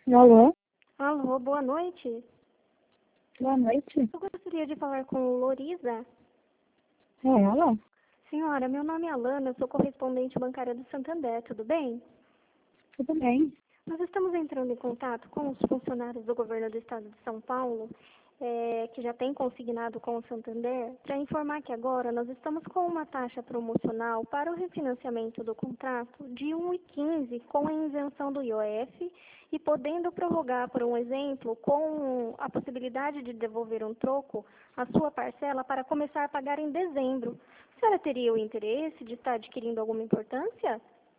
Alô? Alô, boa noite. Boa noite. Eu gostaria de falar com Loriza. É ela? Senhora, meu nome é Alana, eu sou correspondente bancária do Santander, tudo bem? Tudo bem? Nós estamos entrando em contato com os funcionários do governo do estado de São Paulo, que já tem consignado com o Santander, para informar que agora nós estamos com uma taxa promocional para o refinanciamento do contrato de 1,15 com a isenção do IOF e podendo prorrogar, por um exemplo, com a possibilidade de devolver um troco a sua parcela para começar a pagar em dezembro. A senhora teria o interesse de estar adquirindo alguma importância?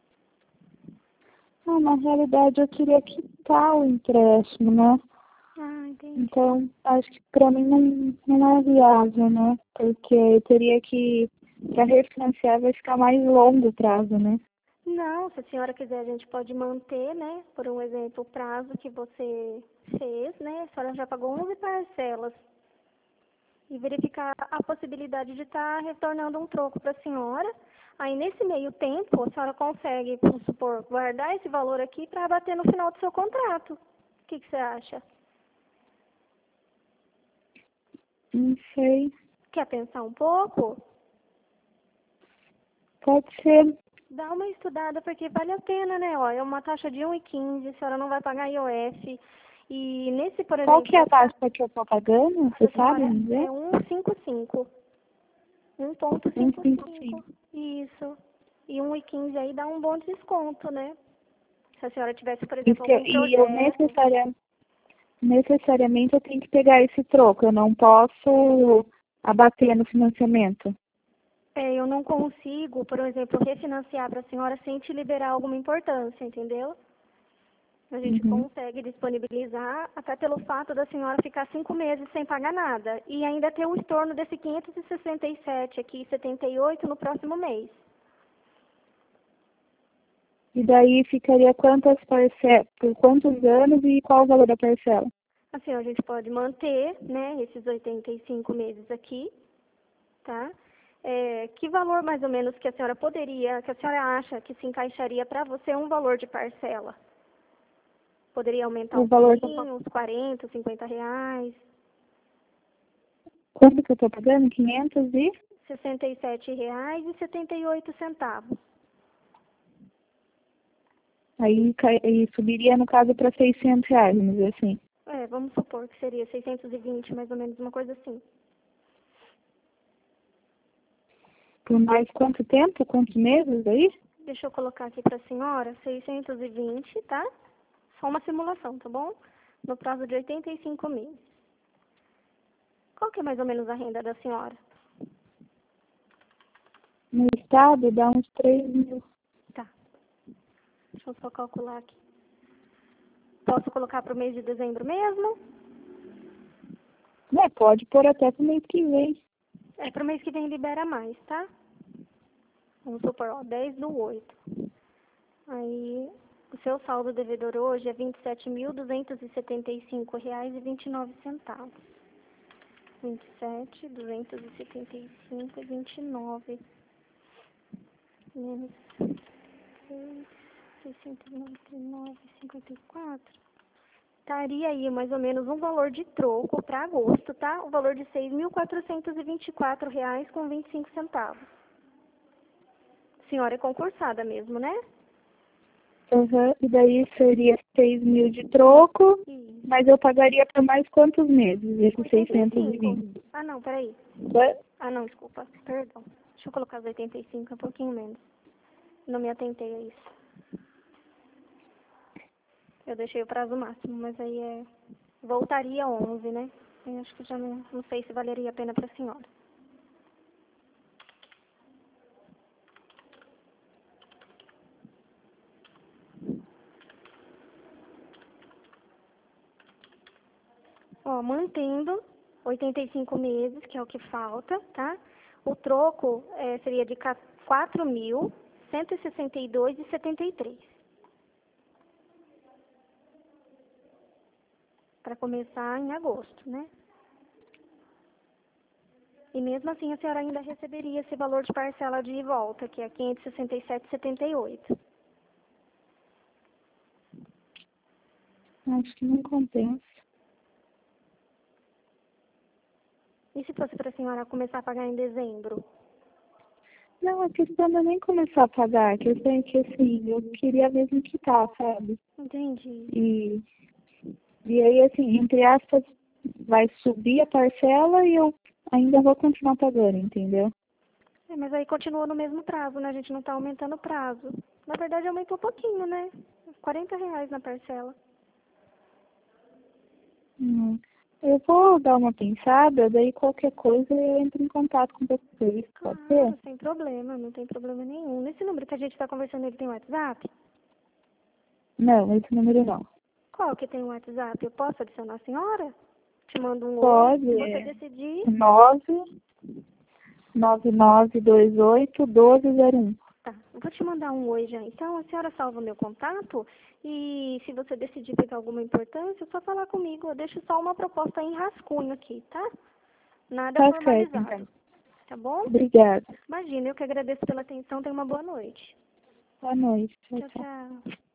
Na realidade eu queria quitar o empréstimo, né? Ah, entendi. Então, acho que pra mim não é viável, né? Porque eu teria que, pra refinanciar, vai ficar mais longo o prazo, né? Não, se a senhora quiser, a gente pode manter, né? Por um exemplo, o prazo que você fez, né? A senhora já pagou 11 parcelas e verificar a possibilidade de estar retornando um troco para a senhora. Aí, nesse meio tempo, a senhora consegue, vamos supor, guardar esse valor aqui para abater no final do seu contrato. O que você acha? Não sei. Quer pensar um pouco? Pode ser. Dá uma estudada, porque vale a pena, né? Ó, é uma taxa de 1,15, a senhora não vai pagar IOF. E nesse, por Qual que é a exemplo, taxa que eu tô pagando? a Você da sabe senhora me dizer? é 1,55. 1,55. 1,55. Isso. E 1,15 aí dá um bom desconto, né? Se a senhora tivesse, por Isso exemplo, que algum e eu projeto. necessariamente eu tenho que pegar esse troco. Eu não posso abater no financiamento. Eu não consigo, por exemplo, refinanciar para a senhora sem te liberar alguma importância, entendeu? A gente Uhum. consegue disponibilizar até pelo fato da senhora ficar 5 meses sem pagar nada e ainda ter o estorno desse 567 aqui, 78 no próximo mês. E daí ficaria quantas parcelas, por quantos anos e qual o valor da parcela? Assim, a gente pode manter, né, esses 85 meses aqui, tá? Que valor mais ou menos que a senhora poderia, que a senhora acha que se encaixaria para você um valor de parcela? Poderia aumentar O um valor pouquinho, uns 40, 50 reais, quanto que eu estou pagando? 500 e? R$ 67,78. Aí subiria, no caso, para R$ 600, vamos dizer assim. Vamos supor que seria 620, mais ou menos, uma coisa assim. Por mais quanto tempo? Quantos meses aí? Deixa eu colocar aqui para a senhora, 620, tá? Só uma simulação, tá bom? No prazo de 85 meses. Qual que é mais ou menos a renda da senhora? No estado dá uns 3.000. Tá, deixa eu só calcular aqui. Posso colocar para o mês de dezembro mesmo? Né, pode pôr até pro mês que vem. Para o mês que vem libera mais, tá? Vamos supor, ó, 10/8. Aí, o seu saldo devedor hoje é R$ 27.275,29. 27.275,29 menos 699,54. Estaria aí mais ou menos um valor de troco para agosto, tá? O valor de R$ 6.424,25. Senhora é concursada mesmo, né? Uhum. E daí seria 6.000 de troco, Isso. mas eu pagaria por mais quantos meses? Esses 85. 620. Ah, não, peraí. Ué? Ah, não, desculpa. Perdão. Deixa eu colocar os 85, é um pouquinho menos. Não me atentei a isso. Eu deixei o prazo máximo, mas aí voltaria 11, né? Eu acho que já não sei se valeria a pena para a senhora. Ó, mantendo 85 meses, que é o que falta, tá? O troco seria de 4.162,73. Para começar em agosto, né? E mesmo assim a senhora ainda receberia esse valor de parcela de volta, que é 567,78. Acho que não compensa. E se fosse para a senhora começar a pagar em dezembro? Não, a questão não é nem começar a pagar. A questão é que, assim, eu queria mesmo quitar, sabe? Entendi. E aí, assim, entre aspas, vai subir a parcela e eu ainda vou continuar pagando, entendeu? Mas aí continua no mesmo prazo, né? A gente não está aumentando o prazo. Na verdade, aumentou um pouquinho, né? R$ 40 na parcela. Eu vou dar uma pensada, daí qualquer coisa eu entro em contato com vocês, pode ser? Claro, sem problema, não tem problema nenhum. Nesse número que a gente está conversando, ele tem WhatsApp? Não, esse número não. Qual que tem o WhatsApp? Eu posso adicionar a senhora? Te mando um oi. Pode, Se você decidir, 99928-1201. tá. Eu vou te mandar um oi já. Então, a senhora salva o meu contato e se você decidir pegar alguma importância, é só falar comigo. Eu deixo só uma proposta em rascunho aqui, tá? Nada Tá certo, formalizado. então. Tá bom? Obrigada. Imagina, eu que agradeço pela atenção. Tenha uma boa noite. Boa noite. Tchau, Tchau, tchau. tchau.